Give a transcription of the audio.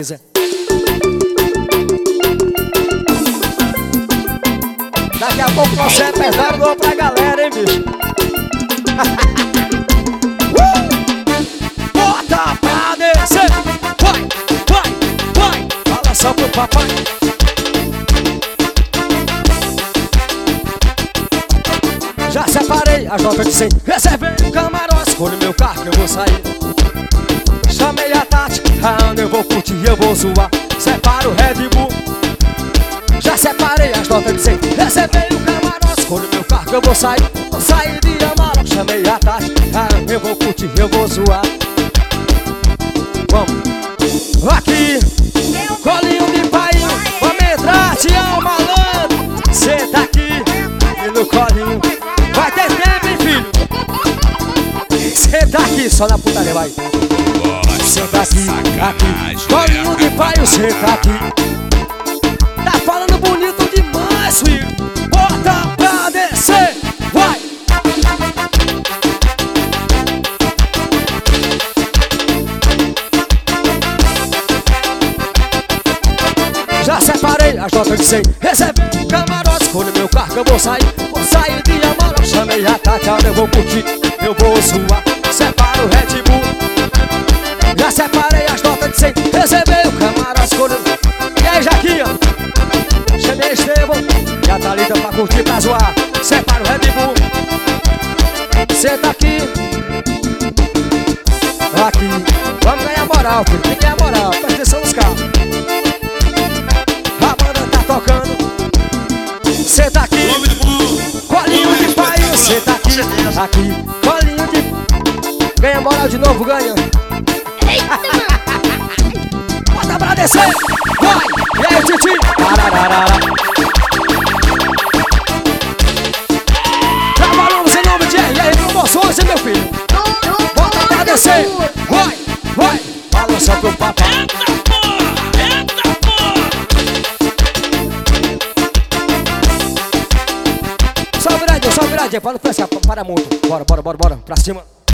Daqui a pouco você é pesado pra galera, hein, bicho? Bota pra descer. Vai, vai, vai. Fala só pro papai. Já separei as notas de 100. Reservei o camarote. Escolho meu carro que eu vou sair. Chamei a Tati. Aonde eu vou curtir, eu vou zoar. Separo o Red Bull. Já separei as notas de 100. Reservei o camarote. Escolho meu carro que eu vou sair. Vou sair de Amaro. Chamei a Tati. Aonde eu vou curtir, eu vou zoar. Vamos. Aqui. Colinho de pai. Vamos entrar, Tião malandro. Cê tá aqui. E no colinho. Vai ter tempo, hein, filho? Cê tá aqui, só na putaria, vai. Cê tá aqui, aqui. Colinho de pai, cê tá aqui. Tá falando bonito demais, filho. Bota pra descer, vai. Já separei as notas de 100. Reservei o camarote. Escolho meu carro que eu vou sair. Vou sair de Amaro. Chamei a Tati, eu vou curtir, eu vou zoar. Separo o Red Bull. Já separei as notas de 100. Reservei o camarote. Escolho. E aí, Jaquinha? Chamei Estevão e a Thalita pra curtir, pra zoar. Separo o Red Bull. Cê tá aqui. Aqui. Vamos ganhar moral, filho. Tem que ganhar moral. Presta atenção nos carros. Tocando, cê tá aqui, colinho de pai, cê tá aqui, aqui, colinho de... Ganha moral de novo, ganha. Bota pra descer, vai, e aí, Titi. Trabalhamos em nome de R&R Promoções, meu filho. Bota pra descer, vai, vai, balança pro papai. Só viradinha, para não pensar, para muito. Bora, bora, bora, bora, pra cima.